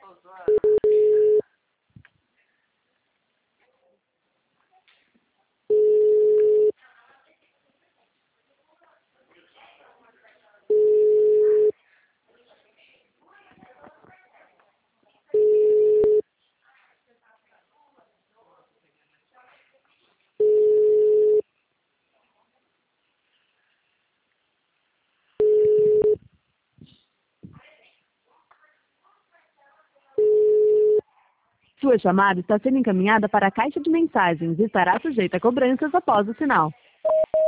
Sua chamada está sendo encaminhada para a caixa de mensagens e estará sujeita a cobranças após o sinal.